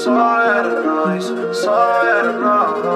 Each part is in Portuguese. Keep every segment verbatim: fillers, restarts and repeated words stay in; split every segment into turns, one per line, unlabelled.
Só era nós, só era nós.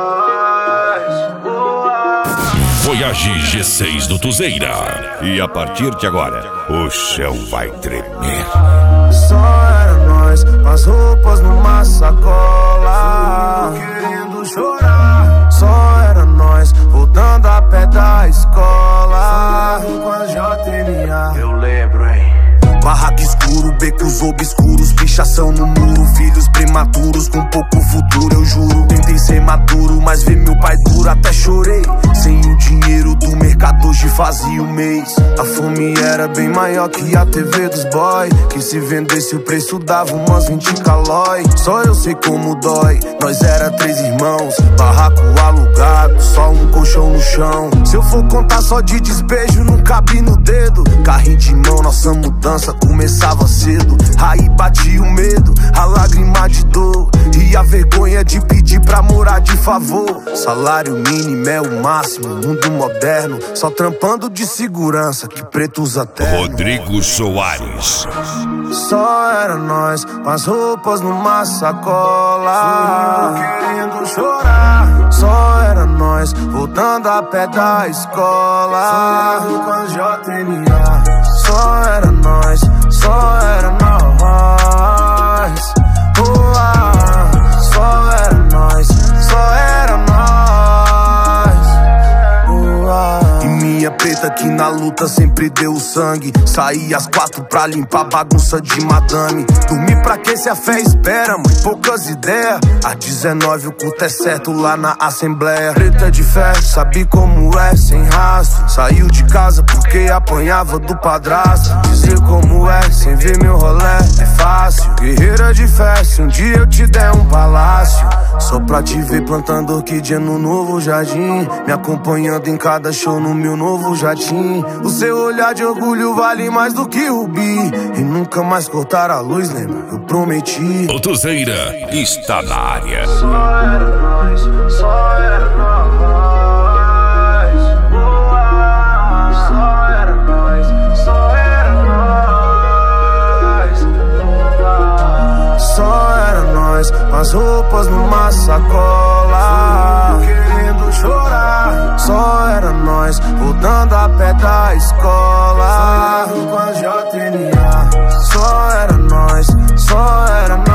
Voyage G seis do Tuzeira.
E a partir de agora, o chão vai tremer.
Só era nós, as roupas numa sacola, querendo chorar. Só era nós, voltando a pé da escola, com a J N A. Eu lembro, hein?
Barraco escuro, becos obscuros, pichação no muro, filhos prematuros com pouco futuro, eu juro. Tentei ser maduro, mas vi meu pai duro, até chorei. Sem o dinheiro do mercado hoje fazia o mês. A fome era bem maior que a T V dos boy, que se vendesse o preço dava umas vinte calói. Só eu sei como dói, nós era três irmãos, barraco alugado, só um colchão no chão. Se eu for contar só de despejo não cabe no dedo. Carrinho de mão, nossa mudança começava cedo. Aí bati o medo, a lágrima de dor e a vergonha de pedir pra morar de favor. Salário mínimo é o máximo, mundo moderno, só trampando de segurança que preto usa terno.
Rodrigo Soares.
Só era nós, com as roupas numa sacola, querendo chorar. Só era nós, voltando a pé da escola, com a J N A. Só era nós, só era nós. Oh, ah, só era nós, só era nós. Oh, ah. E minha preta que na luta sempre deu sangue. Saí às quatro pra limpar bagunça de madame. Dormir pra que se a fé espera, mãe, poucas ideias. Às dezenove o culto é certo lá na Assembleia. Preta de fé, sabe como é, sem rastro. Saiu de casa porque apanhava do padrasto. Dizer como é, sem ver meu rolé, é fácil. Guerreira de fé, se um dia eu te der um palácio, só pra te ver plantando orquídea no novo jardim, me acompanhando em cada show no meu novo jatim. O seu olhar de orgulho vale mais do que rubi, e nunca mais cortar a luz, lembra? Eu prometi.
O Tuzeira está na área.
Só era nós, só era nós. Oh, ah, só era nós, só era nós. Oh, ah, só era nós, com as roupas numa sacola, querendo chorar. Só era nós, voltando a pé da escola, com a J N A. Só era nós, só era nós.